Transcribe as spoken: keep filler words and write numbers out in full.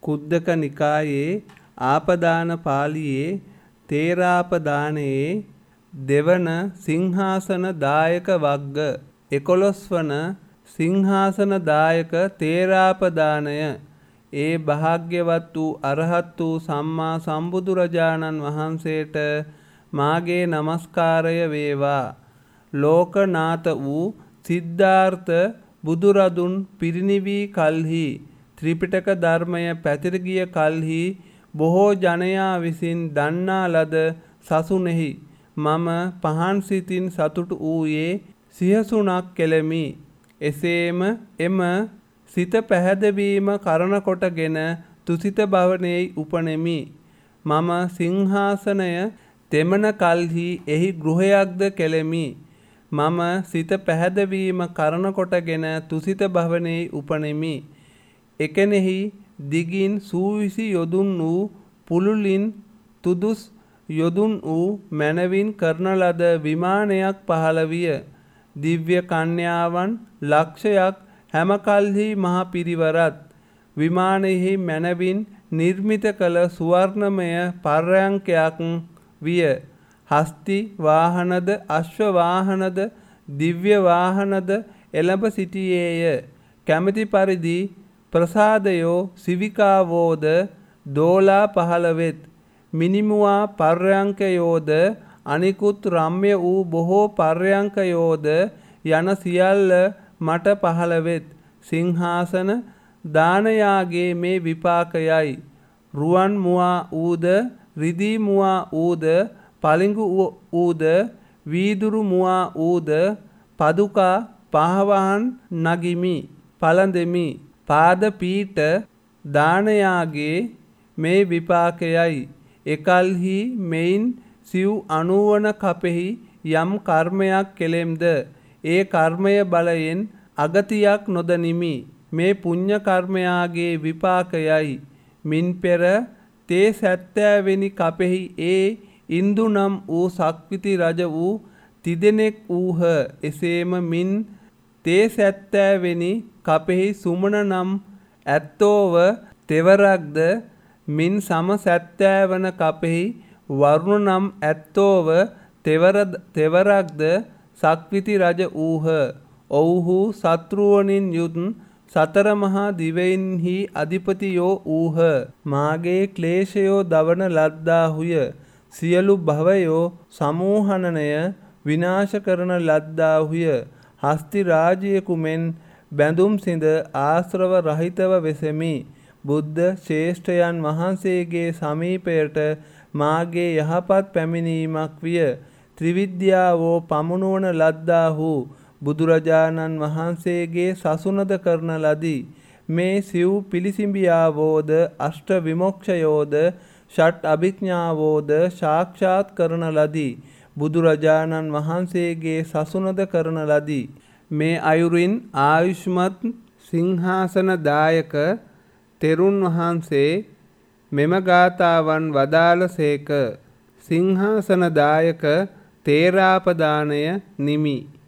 කුද්දක නිකායේ ආපදාන පාළියේ තේරාපදානයේ දෙවන සිංහාසන දායක වග්ග එකොළොස් වන සිංහාසන දායක තේරාපදානය ඒ භාග්‍යවත් වූ අරහත් වූ සම්මා සම්බුදුරජාණන් වහන්සේට මාගේ නමස්කාරය වේවා. ලෝකනාත වූ සිද්ධාර්ථ බුදුරදුන් පිරිනිවී කල්හි ත්‍රිපිටක ධර්මය පැතිර ගිය කල්හි බොහෝ ජනයා විසින් දන්නා ලද සසුනේහි මම පහන් සිතින් සතුටු වූයේ සිහසුණක් කෙලෙමි. එසේම එම සිත පැහැදවීම කරන කොටගෙන තුසිත භවනෙහි උපනෙමි. මම සිංහාසනය තෙමන කල්හි එහි ගෘහයක්ද කෙලෙමි. මම සිත පැහැදවීම කරන කොටගෙන තුසිත භවනෙහි උපනෙමි. එකෙනෙහි දිගින් සූවිසි යොදුන් වූ පුළුලින් තුදුස් යොදුන් වූ මැනවින් කරන ලද විමානයක් පහළ විය. දිව්‍ය කන්‍යාවන් ලක්ෂයක් හැම කල්හි මහ පිරිවරත් විමානයෙහි මැනවින් නිර්මිත කළ සුවර්ණමය පර්යංකයක් විය. හස්ති වාහනද අශ්ව වාහනද දිව්‍ය වාහනද එළඹ සිටියේය. කැමැති පරිදි ප්‍රසාදයෝ සිවිකාවෝද දෝලා පහළ වෙත්. මිනිමුවා පර්යංකයෝද අනිකුත් රම්‍ය වූ බොහෝ පර්යංකයෝද යන සියල්ල මට පහළ වෙත්. සිංහාසන දානයාගේ මේ විපාකයයි. රුවන් මුවා ඌද රිදී මුවා ඌද පලිඟු ඌද වීදුරු මුවා ඌද පදුකා පහවහන් නගිමි පළඳෙමි. පාද පීඨ දානයාගේ මේ විපාකයයි. එකල්හි මෙයින් සිව් අනුවන කපෙහි යම් කර්මයක් කෙලෙම්ද ඒ කර්මය බලයෙන් අගතියක් නොදනිමි. මේ පුඤ්ඤ කර්මයාගේ විපාකයයි. මින් පෙර තේ සැත්තෑවෙනි කපෙහි ඒ ඉන්දු නම් වූ සක්විති රජ වූ තිදෙනෙක් වූහ. එසේම මින් තේ සැත්තෑවෙනි කපෙහි සුමන නම් ඇත්තෝව තෙවරක්ද මින් සම සැත්තෑවන කපෙහි වරුණ නම් ඇත්තෝව තෙවර තෙවරක්ද සක්විති රජ වූහ. ඔව්හු සත්‍රුවණින් යුත් සතර මහා දිවයින්හි අධිපතියෝ වූහ. මාගේ ක්ලේශයෝ දවන ලද්දාහුය. සියලු භවයෝ සමෝහනනය විනාශ කරන ලද්දාහුය. හස්ති රාජ්‍යයකු මෙන් බැඳුම් සිඳ ආශ්‍රව රහිතව වෙසෙමි. බුද්ධ ශ්‍රේෂ්ඨයන් වහන්සේගේ සමීපයට මාගේ යහපත් පැමිණීමක් විය. ත්‍රිවිද්‍යාවෝ පමුණුවන ලද්දාහු බුදුරජාණන් වහන්සේගේ සසුනද කරන ලදී. මේ සිව් පිළිසිඹියාවෝද අෂ්ට විමොක්ෂයෝද ෂට් අභිඥාවෝද සාක්ෂාත් කරන ලදී. බුදුරජාණන් වහන්සේගේ සසුනද කරන ලදී. මේ අයුරින් ආයුෂ්මත් සිංහාසන දායක තෙරුන් වහන්සේ මෙම ගාථාවන් වදාළසේක. සිංහාසන දායක තේරාපදානය නිමි.